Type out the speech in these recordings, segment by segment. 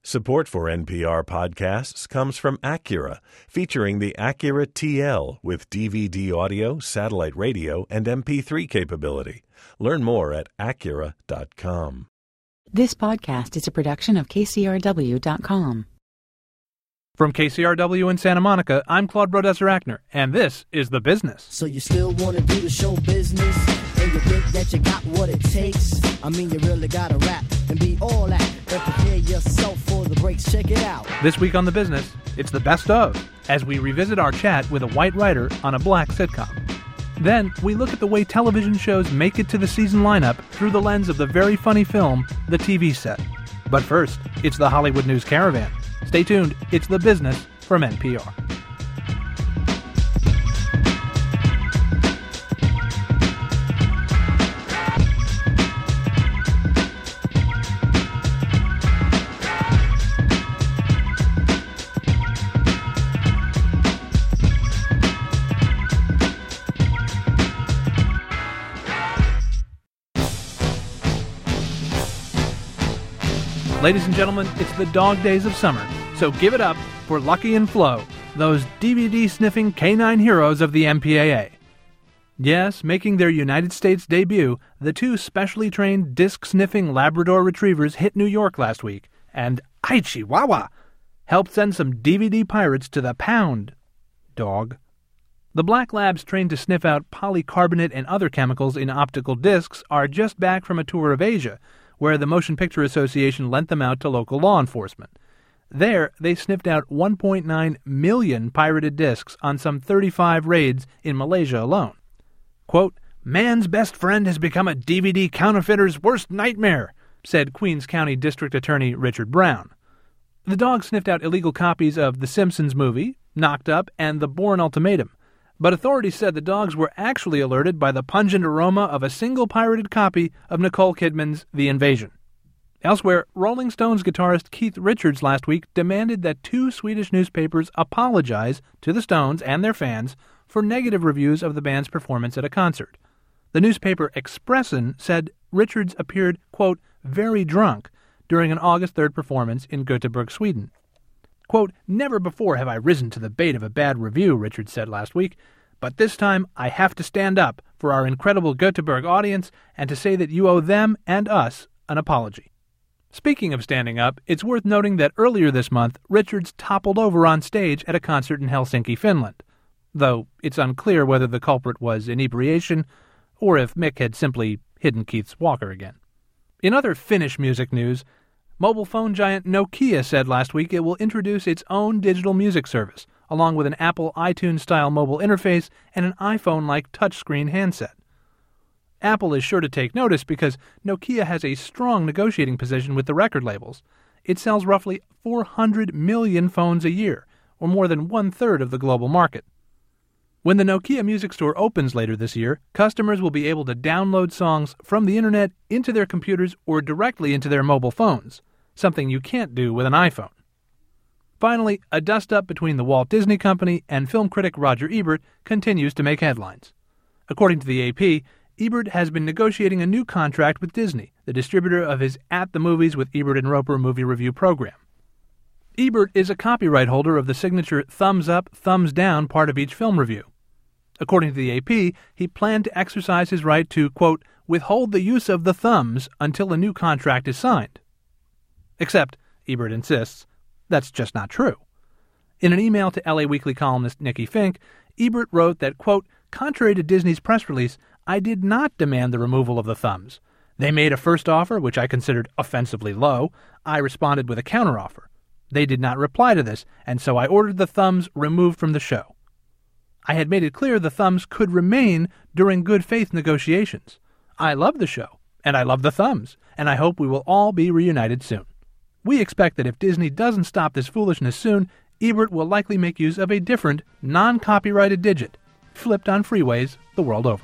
Support for NPR podcasts comes from Acura, featuring the Acura TL with DVD audio, satellite radio, and MP3 capability. Learn more at Acura.com. This podcast is a production of KCRW.com. From KCRW in Santa Monica, I'm Claude Brodesser-Achner, and this is The Business. So you still want to do the show business, and you think that you got what it takes? I mean, you really got to rap and be all that, and prepare yourself for the breaks. Check it out. This week on The Business, it's the best of, as we revisit our chat with a white writer on a black sitcom. Then, we look at the way television shows make it to the season lineup through the lens of the very funny film, The TV Set. But first, it's the Hollywood News Caravan. Stay tuned, it's The Business from NPR. Ladies and gentlemen, it's the dog days of summer, so give it up for Lucky and Flo, those DVD-sniffing canine heroes of the MPAA. Yes, making their United States debut, the two specially trained disc-sniffing Labrador retrievers hit New York last week, and ay chihuahua, helped send some DVD pirates to the pound. Dog. The black labs trained to sniff out polycarbonate and other chemicals in optical discs are just back from a tour of Asia, where the Motion Picture Association lent them out to local law enforcement. There, they sniffed out 1.9 million pirated discs on some 35 raids in Malaysia alone. Quote, "Man's best friend has become a DVD counterfeiter's worst nightmare," said Queens County District Attorney Richard Brown. The dog sniffed out illegal copies of The Simpsons movie, Knocked Up, and The Bourne Ultimatum. But authorities said the dogs were actually alerted by the pungent aroma of a single pirated copy of Nicole Kidman's The Invasion. Elsewhere, Rolling Stones guitarist Keith Richards last week demanded that two Swedish newspapers apologize to the Stones and their fans for negative reviews of the band's performance at a concert. The newspaper Expressen said Richards appeared, quote, very drunk during an August 3rd performance in Göteborg, Sweden. Quote, "Never before have I risen to the bait of a bad review," Richards said last week, "but this time I have to stand up for our incredible Göteborg audience and to say that you owe them and us an apology." Speaking of standing up, it's worth noting that earlier this month, Richards toppled over on stage at a concert in Helsinki, Finland, though it's unclear whether the culprit was inebriation or if Mick had simply hidden Keith's walker again. In other Finnish music news, mobile phone giant Nokia said last week it will introduce its own digital music service, along with an Apple iTunes-style mobile interface and an iPhone-like touchscreen handset. Apple is sure to take notice because Nokia has a strong negotiating position with the record labels. It sells roughly 400 million phones a year, or more than one-third of the global market. When the Nokia Music Store opens later this year, customers will be able to download songs from the internet into their computers or directly into their mobile phones, something you can't do with an iPhone. Finally, a dust-up between the Walt Disney Company and film critic Roger Ebert continues to make headlines. According to the AP, Ebert has been negotiating a new contract with Disney, the distributor of his At the Movies with Ebert and Roper movie review program. Ebert is a copyright holder of the signature thumbs up, thumbs down part of each film review. According to the AP, he planned to exercise his right to, quote, withhold the use of the thumbs until a new contract is signed. Except, Ebert insists, that's just not true. In an email to LA Weekly columnist Nikki Fink, Ebert wrote that, quote, contrary to Disney's press release, I did not demand the removal of the thumbs. They made a first offer, which I considered offensively low. I responded with a counteroffer. They did not reply to this, and so I ordered the thumbs removed from the show. I had made it clear the thumbs could remain during good faith negotiations. I love the show, and I love the thumbs, and I hope we will all be reunited soon. We expect that if Disney doesn't stop this foolishness soon, Ebert will likely make use of a different, non-copyrighted digit, flipped on freeways the world over.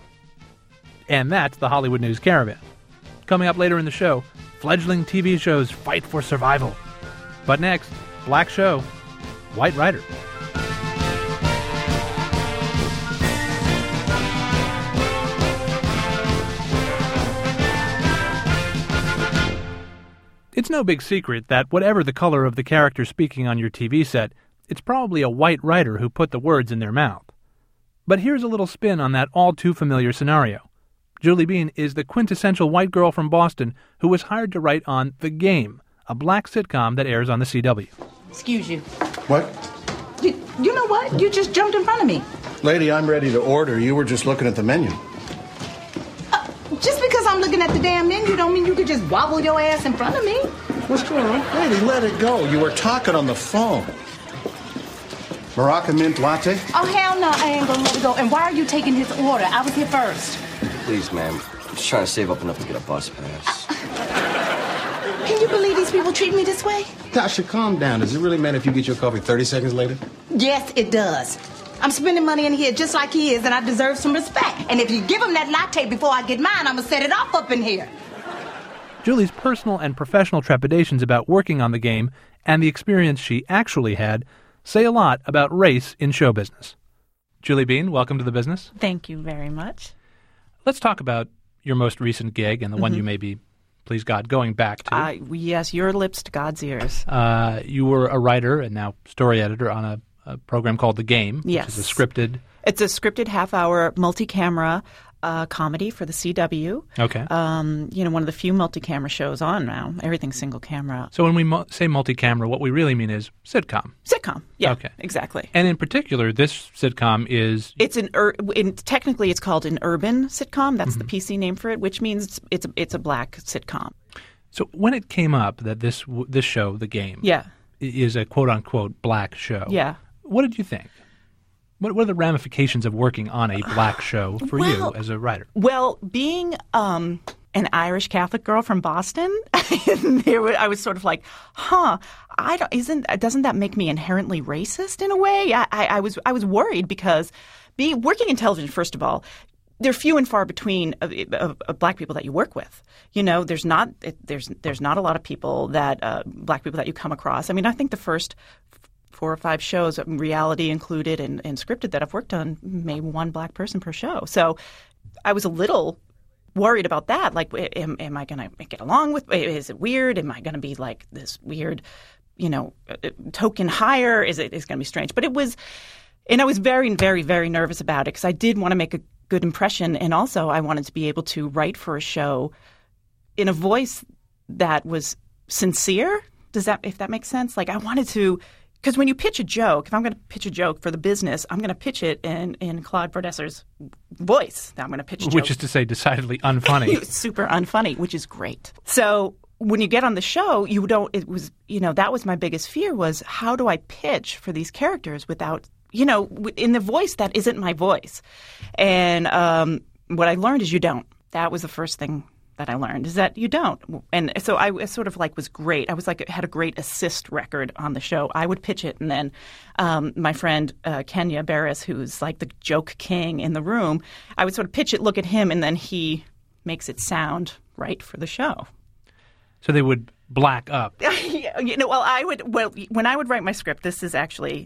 And that's the Hollywood News Caravan. Coming up later in the show, fledgling TV shows fight for survival. But next, Black Show, White Writer. It's no big secret that whatever the color of the character speaking on your TV set, it's probably a white writer who put the words in their mouth. But here's a little spin on that all-too-familiar scenario. Julie Bean is the quintessential white girl from Boston who was hired to write on The Game, a black sitcom that airs on the CW. Excuse you. What? You know what? You just jumped in front of me. Lady, I'm ready to order. You were just looking at the menu. Just because I'm looking at the damn menu don't mean you could just wobble your ass in front of me. What's wrong? Lady, let it go. You were talking on the phone. Moroccan mint latte? Oh, hell no, I ain't gonna let it go. And why are you taking his order? I was here first. Please, ma'am. I'm just trying to save up enough to get a bus pass. Can you believe these people treat me this way? Tasha, calm down. Does it really matter if you get your coffee 30 seconds later? Yes, it does. I'm spending money in here just like he is, and I deserve some respect. And if you give him that latte before I get mine, I'm gonna set it off up in here. Julie's personal and professional trepidations about working on The Game and the experience she actually had say a lot about race in show business. Julie Bean, welcome to the business. Thank you very much. Let's talk about your most recent gig and the one you may be, please God, going back to. Yes, your lips to God's ears. You were a writer and now story editor on a program called The Game, yes. Which is a scripted... It's a scripted half-hour multi-camera comedy for the CW. Okay. One of the few multi-camera shows on now. Everything's single camera. So when we say multi-camera, what we really mean is sitcom. Sitcom, yeah. Okay. Exactly. And in particular, this sitcom is... It's technically it's called an urban sitcom. That's the PC name for it, which means it's a black sitcom. So when it came up that this show, The Game, is a quote-unquote black show, what did you think? What are the ramifications of working on a black show for you as a writer? Well, being an Irish Catholic girl from Boston, I was sort of like, doesn't that make me inherently racist in a way? I was worried because working in television, first of all, they're few and far between of black people that you work with. There's not a lot of people that black people that you come across. I mean, I think the first 4 or 5 shows, reality included and scripted, that I've worked on, maybe one black person per show. So I was a little worried about that. Like, am I going to get along with? Is it weird? Am I going to be like this weird, token hire? Is it going to be strange? But it was, and I was very, very, very nervous about it because I did want to make a good impression, and also I wanted to be able to write for a show in a voice that was sincere. If that makes sense? Like, I wanted to. Because when you pitch a joke, if I'm going to pitch a joke for the business, I'm going to pitch it in Claude Bordesser's voice. I'm going to pitch a joke. Which is to say decidedly unfunny. Super unfunny, which is great. So when you get on the show, that was my biggest fear, was how do I pitch for these characters without, in the voice that isn't my voice. And what I learned is you don't. That was the first thing that I learned, is that you don't. And so I sort of was great. I was had a great assist record on the show. I would pitch it, and then my friend Kenya Barris, who's like the joke king in the room, I would sort of pitch it, look at him, and then he makes it sound right for the show. So they would black up. When I would write my script, this is actually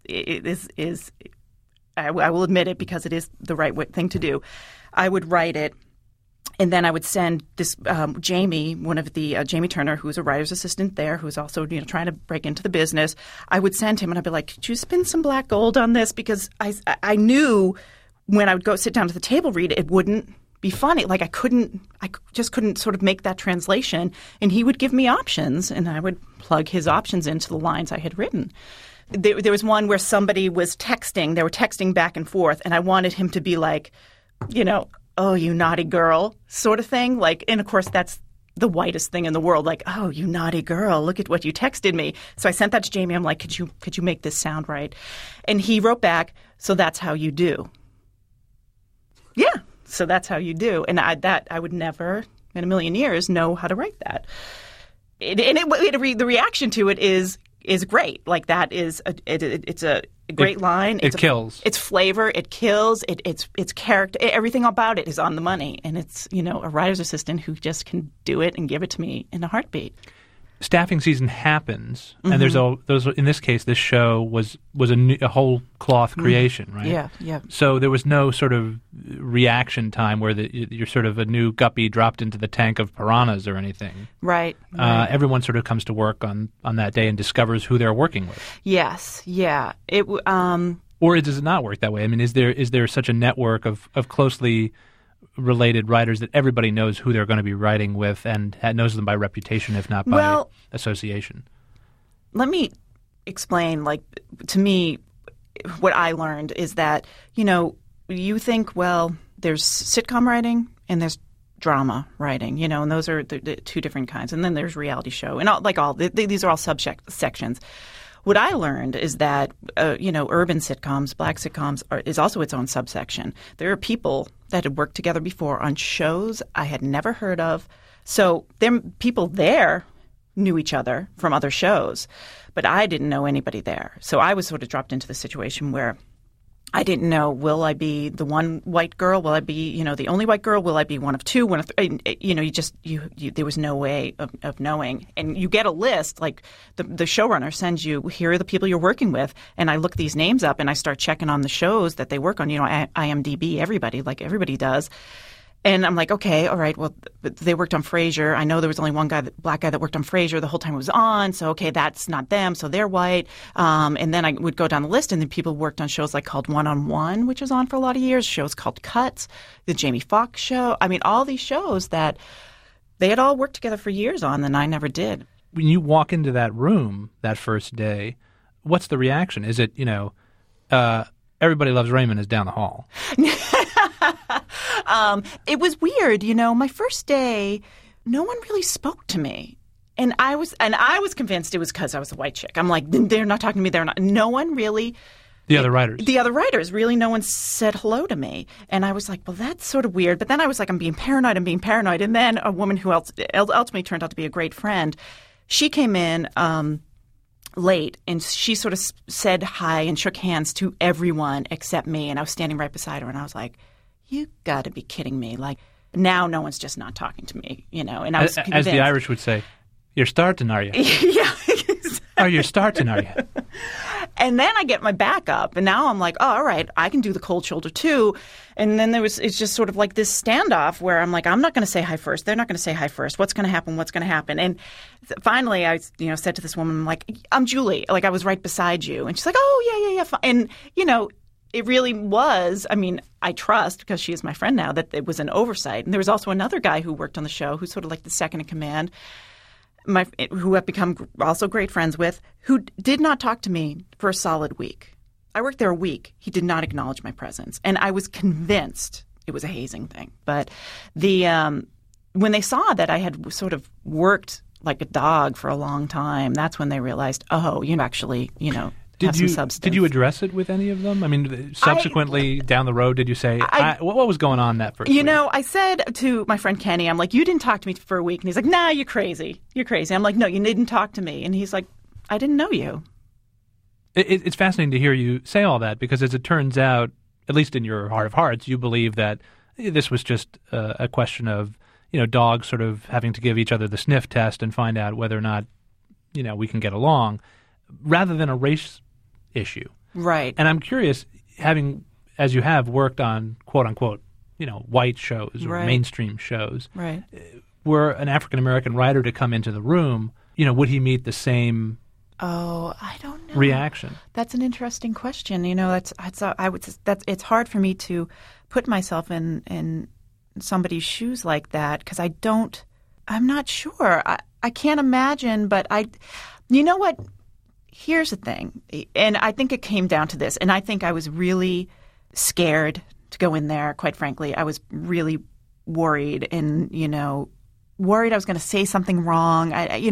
I will admit it because it is the right thing to do. I would write it. And then I would send this Jamie, one of the Jamie Turner, who's a writer's assistant there, who's also trying to break into the business. I would send him, and I'd be like, "Could you spin some black gold on this?" Because I knew when I would go sit down to the table read it wouldn't be funny. Like I just couldn't sort of make that translation. And he would give me options, and I would plug his options into the lines I had written. There was one where somebody was texting; they were texting back and forth, and I wanted him to be like, "Oh, you naughty girl," sort of thing. And of course, that's the whitest thing in the world. Like, "Oh, you naughty girl, look at what you texted me." So I sent that to Jamie. I'm like, could you make this sound right? And he wrote back, "So that's how you do." Yeah, so that's how you do. And I would never in a million years know how to write that. The reaction to it is great. Like that is it's a great line. It kills. It's flavor. It kills. It's character. Everything about it is on the money. And it's a writer's assistant who just can do it and give it to me in a heartbeat. staffing season happens, and there's in this case, this show was a whole cloth creation, right? Yeah. So there was no sort of reaction time where you're sort of a new guppy dropped into the tank of piranhas or anything. Right. Everyone sort of comes to work on that day and discovers who they're working with. Yes. Yeah. Or does it not work that way? I mean, is there such a network of closely related writers that everybody knows who they're going to be writing with and knows them by reputation, if not by association? Let me explain, to me, what I learned is that, you think, well, there's sitcom writing and there's drama writing, and those are the two different kinds. And then there's reality show. And these are all subsections. What I learned is that, urban sitcoms, black sitcoms is also its own subsection. There are people that had worked together before on shows I had never heard of. So people there knew each other from other shows, but I didn't know anybody there. So I was sort of dropped into the situation where I didn't know, will I be the one white girl? Will I be, the only white girl? Will I be one of two? One of three? There was no way of knowing. And you get a list, like the showrunner sends you, here are the people you're working with. And I look these names up and I start checking on the shows that they work on, IMDb, everybody does. And I'm like, okay, all right, well, they worked on Frasier. I know there was only one black guy that worked on Frasier the whole time it was on. So, okay, that's not them. So they're white. And then I would go down the list, and then people worked on shows called One-on-One, which was on for a lot of years, shows called Cuts, the Jamie Foxx show. I mean, all these shows that they had all worked together for years on, and I never did. When you walk into that room that first day, what's the reaction? Is it, Everybody Loves Raymond is down the hall? It was weird, my first day, no one really spoke to me. And I was convinced it was because I was a white chick. I'm like, they're not talking to me. They're not. No one really. The other writers, really, no one said hello to me. And I was like, well, that's sort of weird. But then I was like, I'm being paranoid. And then a woman who ultimately turned out to be a great friend, she came in late, and she sort of said hi and shook hands to everyone except me. And I was standing right beside her, and I was like, you got to be kidding me. Like, now no one's just not talking to me, And I was convinced. As the Irish would say, you're starting, are you? Yeah, exactly. Oh, you're starting, are you? And then I get my back up, and now I'm like, oh, all right, I can do the cold shoulder too. And then it's just sort of like this standoff where I'm like, I'm not going to say hi first. They're not going to say hi first. What's going to happen? What's going to happen? And finally, I said to this woman, I'm like, I'm Julie. Like, I was right beside you. And she's like, oh, yeah. Fine. And, it really was. I mean, I trust, because she is my friend now, that it was an oversight. And there was also another guy who worked on the show who's sort of like the second in command, who I've become also great friends with, who did not talk to me for a solid week. I worked there a week. He did not acknowledge my presence. And I was convinced it was a hazing thing. But when they saw that I had sort of worked like a dog for a long time, that's when they realized, oh, you actually, have some substance. Did you address it with any of them? I mean, subsequently down the road, did you say, what was going on that first week? I said to my friend Kenny, I'm like, you didn't talk to me for a week. And he's like, nah, you're crazy. You're crazy. I'm like, no, you didn't talk to me. And he's like, I didn't know you. It's fascinating to hear you say all that, because as it turns out, at least in your heart of hearts, you believe that this was just a question of, dogs sort of having to give each other the sniff test and find out whether or not, we can get along, rather than a race issue. Right. And I'm curious, having, as you have, worked on quote-unquote, white shows or mainstream shows, right? Were an African-American writer to come into the room, would he meet the same I don't know. reaction? That's an interesting question. It's hard for me to put myself in somebody's shoes like that, because I'm not sure. I can't imagine, but you know what? Here's the thing, and I think it came down to this, and I think I was really scared to go in there, quite frankly. I was really worried and, worried I was going to say something wrong.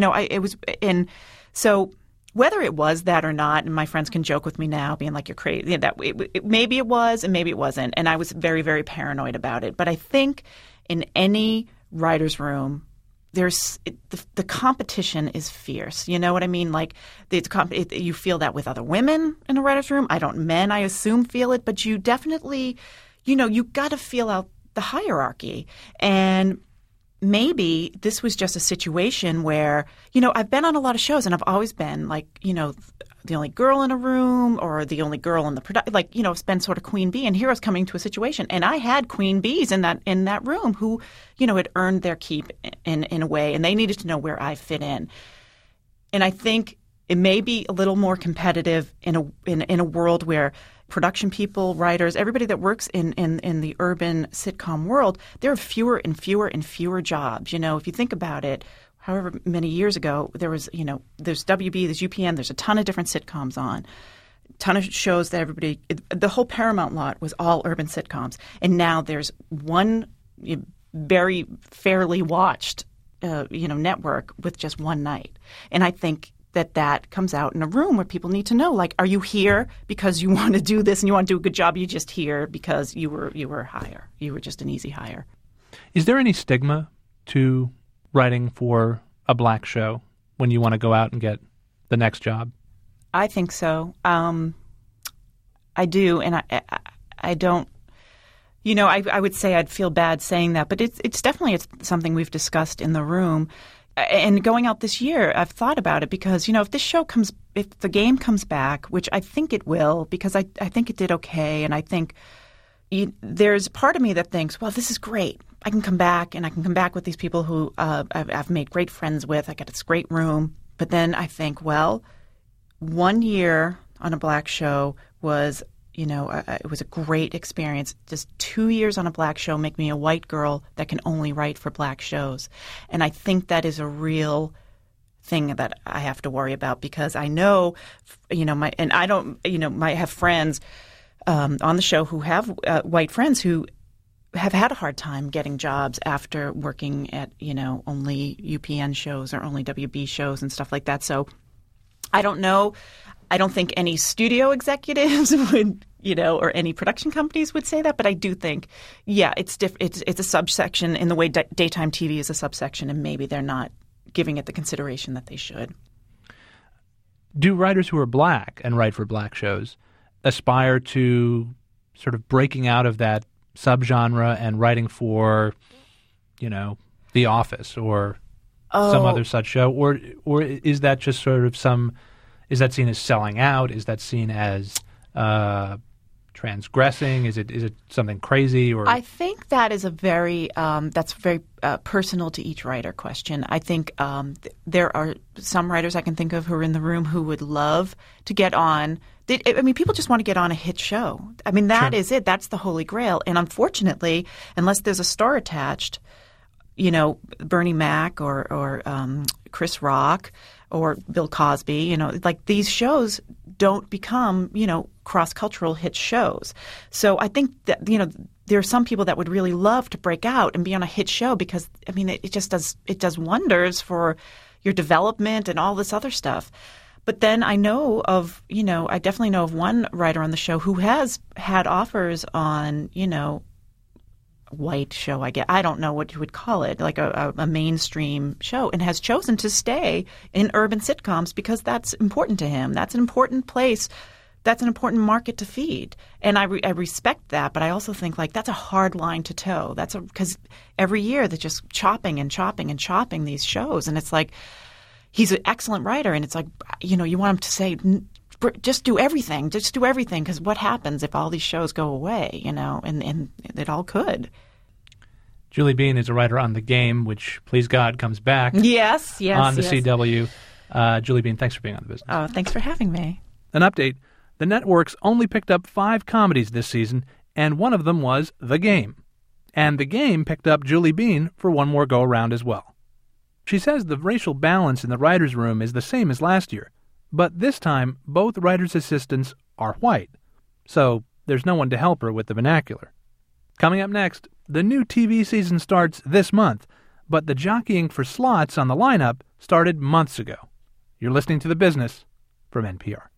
So whether it was that or not, and my friends can joke with me now, being like, you're crazy, maybe it was and maybe it wasn't, and I was very, very paranoid about it. But I think in any writer's room, the competition is fierce. You know what I mean? Like, you feel that with other women in a writer's room. Men, I assume, feel it. But you definitely, you got to feel out the hierarchy. And maybe this was just a situation where, I've been on a lot of shows and I've always been like, the only girl in a room or the only girl in the production, it's been sort of queen bee. And here I was coming to a situation, and I had queen bees in that room who, had earned their keep in a way, and they needed to know where I fit in. And I think it may be a little more competitive in a world where production people, writers, everybody that works in the urban sitcom world, there are fewer and fewer and fewer jobs. If you think about it, however many years ago, there was, there's WB, there's UPN, there's a ton of different sitcoms on, a ton of shows that the whole Paramount lot was all urban sitcoms. And now there's one very fairly watched, network with just one night. And I think that comes out in a room where people need to know, like, are you here because you want to do this and you want to do a good job? You're just here because you were hire. You were just an easy hire. Is there any stigma to writing for a black show when you want to go out and get the next job? I think so. I do, and I don't. I would say I'd feel bad saying that, but it's definitely something we've discussed in the room. And going out this year, I've thought about it because, if the game comes back, which I think it will, because I think it did okay, and I think there's part of me that thinks, well, this is great. I can come back, and I can come back with these people who I've made great friends with. I got this great room. But then I think, well, 1 year on a black show was, it was a great experience. Just 2 years on a black show make me a white girl that can only write for black shows. And I think that is a real thing that I have to worry about because I know, I have friends on the show who have white friends who have had a hard time getting jobs after working at, only UPN shows or only WB shows and stuff like that. So I don't know. I don't think any studio executives would, or any production companies would say that. But I do think, it's a subsection in the way daytime TV is a subsection, and maybe they're not giving it the consideration that they should. Do writers who are black and write for black shows aspire to sort of breaking out of that subgenre and writing for, The Office or some other such show? Or is that just sort of is that seen as selling out? Is that seen as transgressing? Is it something crazy? Or I think that is a very personal to each writer question. I think there are some writers I can think of who are in the room who would love to get on. People just want to get on a hit show. That is it. That's the holy grail. And unfortunately, unless there's a star attached, Bernie Mac or Chris Rock or Bill Cosby, these shows don't become, cross-cultural hit shows. So I think that, there are some people that would really love to break out and be on a hit show because, it does wonders for your development and all this other stuff. But then I definitely know of one writer on the show who has had offers on, white show, I guess. I don't know what you would call it, like a mainstream show, and has chosen to stay in urban sitcoms because that's important to him. That's an important place. That's an important market to feed. And I respect that, but I also think that's a hard line to toe. Because every year they're just chopping and chopping and chopping these shows. And it's like, he's an excellent writer, and it's like, you want him to say, just do everything. Just do everything, because what happens if all these shows go away, and it all could. Julie Bean is a writer on The Game, which, please God, comes back on the CW. Julie Bean, thanks for being on The Business. Oh, thanks for having me. An update. The networks only picked up 5 comedies this season, and one of them was The Game. And The Game picked up Julie Bean for one more go-around as well. She says the racial balance in the writer's room is the same as last year, but this time both writer's assistants are white, so there's no one to help her with the vernacular. Coming up next, the new TV season starts this month, but the jockeying for slots on the lineup started months ago. You're listening to The Business from NPR.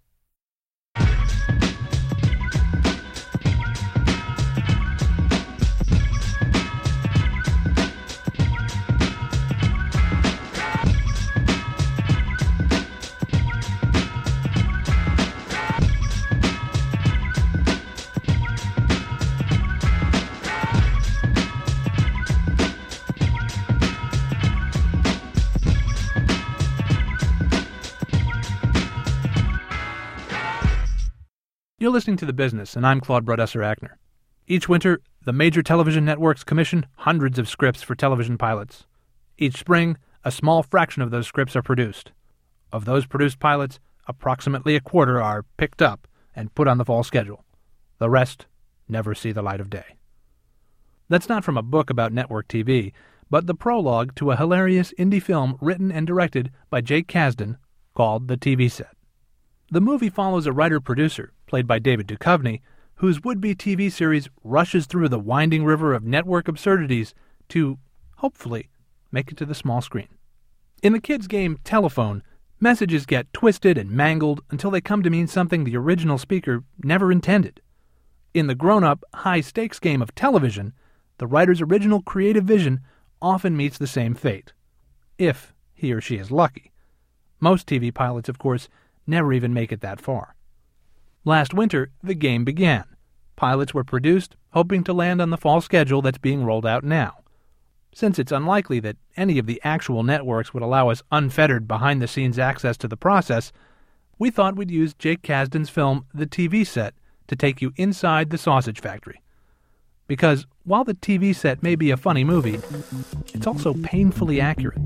You're listening to The Business, and I'm Claude Brodesser-Akner. Each winter, the major television networks commission hundreds of scripts for television pilots. Each spring, a small fraction of those scripts are produced. Of those produced pilots, approximately a quarter are picked up and put on the fall schedule. The rest never see the light of day. That's not from a book about network TV, but the prologue to a hilarious indie film written and directed by Jake Kasdan called The TV Set. The movie follows a writer-producer, played by David Duchovny, whose would-be TV series rushes through the winding river of network absurdities to, hopefully, make it to the small screen. In the kids' game Telephone, messages get twisted and mangled until they come to mean something the original speaker never intended. In the grown-up, high-stakes game of television, the writer's original creative vision often meets the same fate, if he or she is lucky. Most TV pilots, of course, never even make it that far. Last winter, the game began. Pilots were produced, hoping to land on the fall schedule that's being rolled out now. Since it's unlikely that any of the actual networks would allow us unfettered behind-the-scenes access to the process, we thought we'd use Jake Kasdan's film The TV Set to take you inside the sausage factory. Because while The TV Set may be a funny movie, it's also painfully accurate.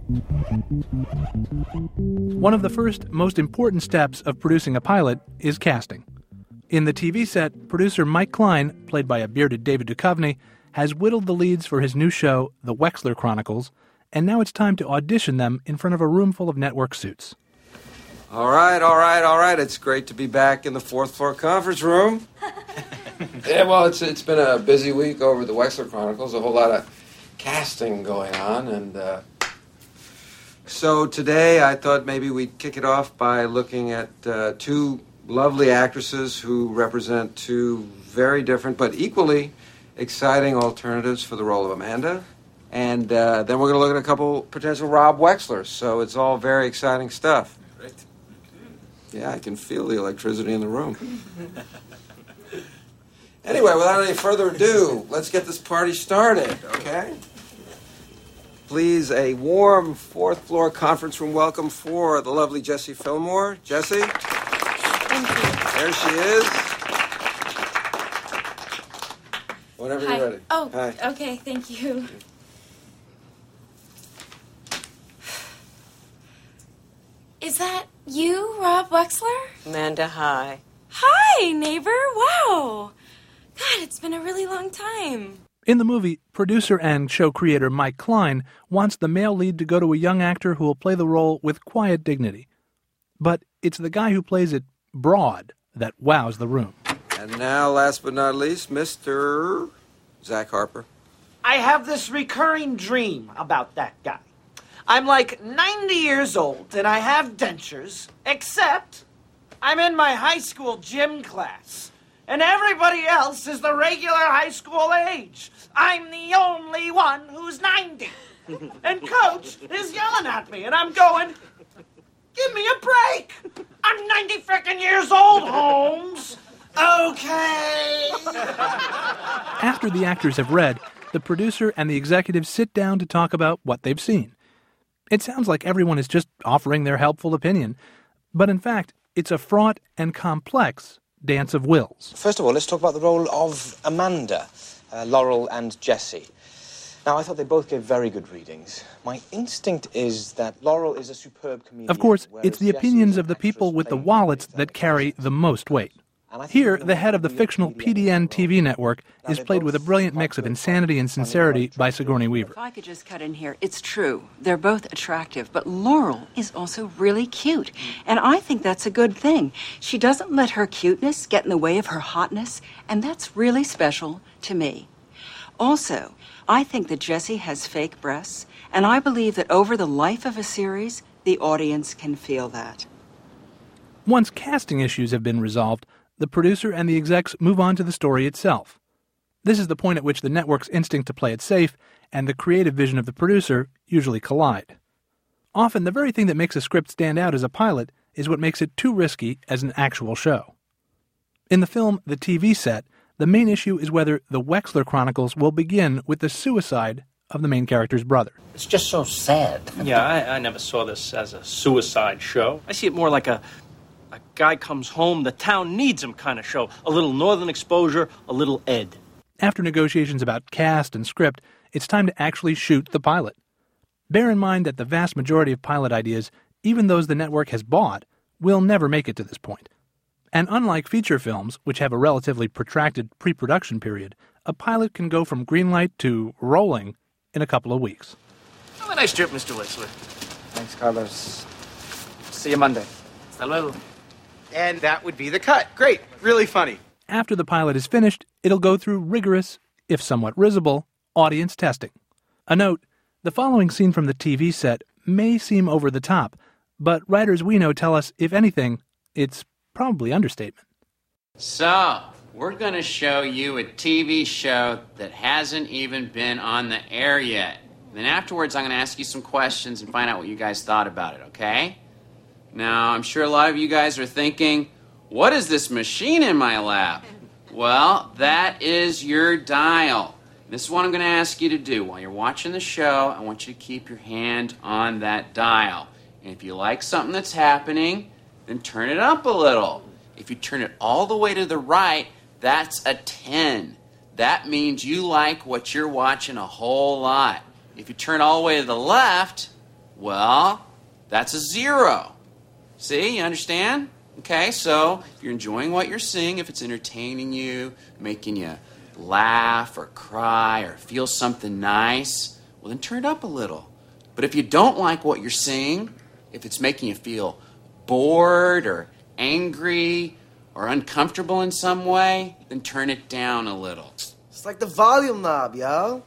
One of the first, most important steps of producing a pilot is casting. In The TV Set, producer Mike Klein, played by a bearded David Duchovny, has whittled the leads for his new show, The Wexler Chronicles, and now it's time to audition them in front of a room full of network suits. All right. It's great to be back in the fourth floor conference room. Yeah, well, it's been a busy week over The Wexler Chronicles, a whole lot of casting going on, and so today I thought maybe we'd kick it off by looking at two lovely actresses who represent two very different but equally exciting alternatives for the role of Amanda. And then we're going to look at a couple potential Rob Wexlers. So it's all very exciting stuff. Great. Yeah, I can feel the electricity in the room. Anyway, without any further ado, let's get this party started, okay? Please, a warm fourth floor conference room welcome for the lovely Jessie Fillmore. Jessie? Thank you. There she is. Whenever Hi. you're ready. Oh, Hi. Okay, thank you. Is that you, Rob Wexler? Amanda, hi. Hi, neighbor. Wow. God, it's been a really long time. In the movie, producer and show creator Mike Klein wants the male lead to go to a young actor who will play the role with quiet dignity. But it's the guy who plays it broad that wows the room. And now, last but not least, Mr. Zach Harper. I have this recurring dream about that guy. I'm like 90 years old, and I have dentures, except I'm in my high school gym class, and everybody else is the regular high school age. I'm the only one who's 90. And Coach is yelling at me, and I'm going, give me a break. I'm 90 frickin' years old, Holmes. Okay. After the actors have read, the producer and the executives sit down to talk about what they've seen. It sounds like everyone is just offering their helpful opinion, but in fact, it's a fraught and complex dance of wills. First of all, let's talk about the role of Amanda, Laurel and Jessie. Now, I thought they both gave very good readings. My instinct is that Laurel is a superb comedian. Of course, it's the opinions of the people with the wallets that carry the most weight. Here, the head of the fictional PDN TV network is played with a brilliant mix of insanity and sincerity by Sigourney Weaver. If I could just cut in here, it's true. They're both attractive, but Laurel is also really cute. And I think that's a good thing. She doesn't let her cuteness get in the way of her hotness, and that's really special to me. Also, I think that Jessie has fake breasts, and I believe that over the life of a series, the audience can feel that. Once casting issues have been resolved, the producer and the execs move on to the story itself. This is the point at which the network's instinct to play it safe and the creative vision of the producer usually collide. Often, the very thing that makes a script stand out as a pilot is what makes it too risky as an actual show. In the film The TV Set, the main issue is whether The Wexler Chronicles will begin with the suicide of the main character's brother. It's just so sad. Yeah, I never saw this as a suicide show. I see it more like a A guy comes home, the town needs him kind of show. A little northern exposure, a little Ed. After negotiations about cast and script, it's time to actually shoot the pilot. Bear in mind that the vast majority of pilot ideas, even those the network has bought, will never make it to this point. And unlike feature films, which have a relatively protracted pre-production period, a pilot can go from greenlight to rolling in a couple of weeks. Have a nice trip, Mr. Wexler. Thanks, Carlos. See you Monday. Hasta luego. And that would be the cut. Great. Really funny. After the pilot is finished, it'll go through rigorous, if somewhat risible, audience testing. A note, the following scene from the TV set may seem over the top, but writers we know tell us, if anything, it's probably understatement. So, we're going to show you a TV show that hasn't even been on the air yet. Then afterwards, I'm going to ask you some questions and find out what you guys thought about it, okay? Now, I'm sure a lot of you guys are thinking, what is this machine in my lap? Well, that is your dial. This is what I'm going to ask you to do. While you're watching the show, I want you to keep your hand on that dial. And if you like something that's happening, then turn it up a little. If you turn it all the way to the right, that's a 10. That means you like what you're watching a whole lot. If you turn all the way to the left, well, that's a 0. See, you understand? Okay, so if you're enjoying what you're seeing, if it's entertaining you, making you laugh or cry or feel something nice, well, then turn it up a little. But if you don't like what you're seeing, if it's making you feel bored or angry or uncomfortable in some way, then turn it down a little. It's like the volume knob, yo.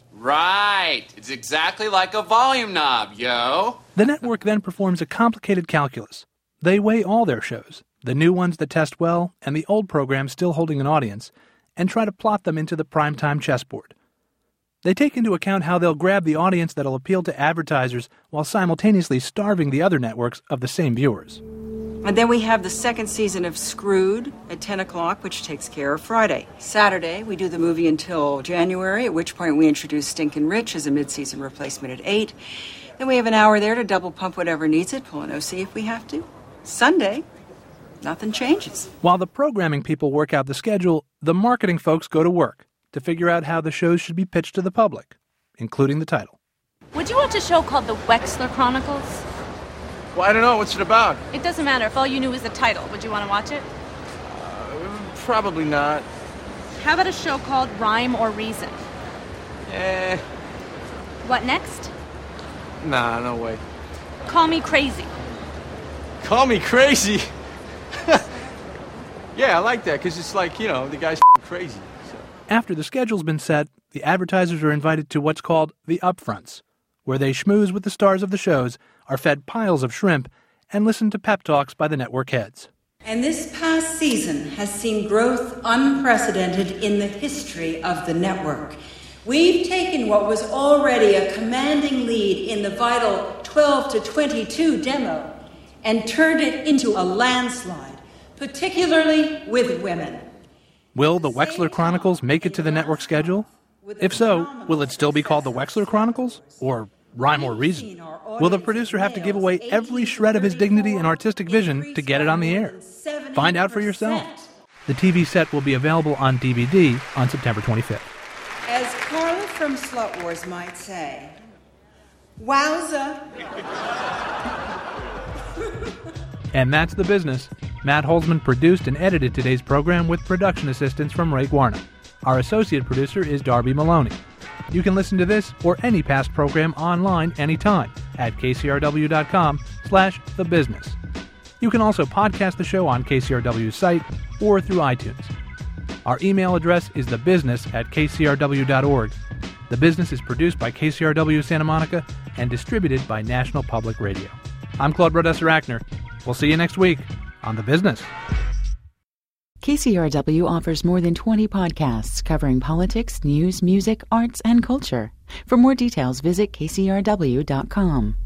Right. It's exactly like a volume knob, yo. The network then performs a complicated calculus. They weigh all their shows, the new ones that test well and the old programs still holding an audience, and try to plot them into the primetime chessboard. They take into account how they'll grab the audience that'll appeal to advertisers while simultaneously starving the other networks of the same viewers. And then we have the second season of Screwed at 10 o'clock, which takes care of Friday. Saturday, we do the movie until January, at which point we introduce Stinkin' Rich as a mid-season replacement at 8. Then we have an hour there to double pump whatever needs it, pull an OC if we have to. Sunday, nothing changes. While the programming people work out the schedule, the marketing folks go to work to figure out how the shows should be pitched to the public, including the title. Would you watch a show called The Wexler Chronicles? Well, I don't know. What's it about? It doesn't matter. If all you knew was the title, would you want to watch it? Probably not. How about a show called Rhyme or Reason? What next? Nah, no way. Call Me Crazy. Call me crazy? Yeah, I like that, because it's like, the guy's crazy. So. After the schedule's been set, the advertisers are invited to what's called the upfronts, where they schmooze with the stars of the shows, are fed piles of shrimp, and listen to pep talks by the network heads. And this past season has seen growth unprecedented in the history of the network. We've taken what was already a commanding lead in the vital 12 to 22 demo and turned it into a landslide, particularly with women. Will the Wexler Chronicles make it to the network schedule? If so, will it still be called the Wexler Chronicles? Or Rhyme or Reason? Will the producer have to give away every shred of his dignity and artistic vision to get it on the air? Find out for yourself. The TV set will be available on DVD on September 25th. As Carla from Slut Wars might say, wowza. And that's The Business. Matt Holzman produced and edited today's program with production assistance from Ray Guarna. Our associate producer is Darby Maloney. You can listen to this or any past program online anytime at kcrw.com/thebusiness. You can also podcast the show on KCRW's site or through iTunes. Our email address is thebusiness@kcrw.org. The Business is produced by KCRW Santa Monica and distributed by National Public Radio. I'm Claude Brodesser-Achner. We'll see you next week on The Business. KCRW offers more than 20 podcasts covering politics, news, music, arts, and culture. For more details, visit kcrw.com.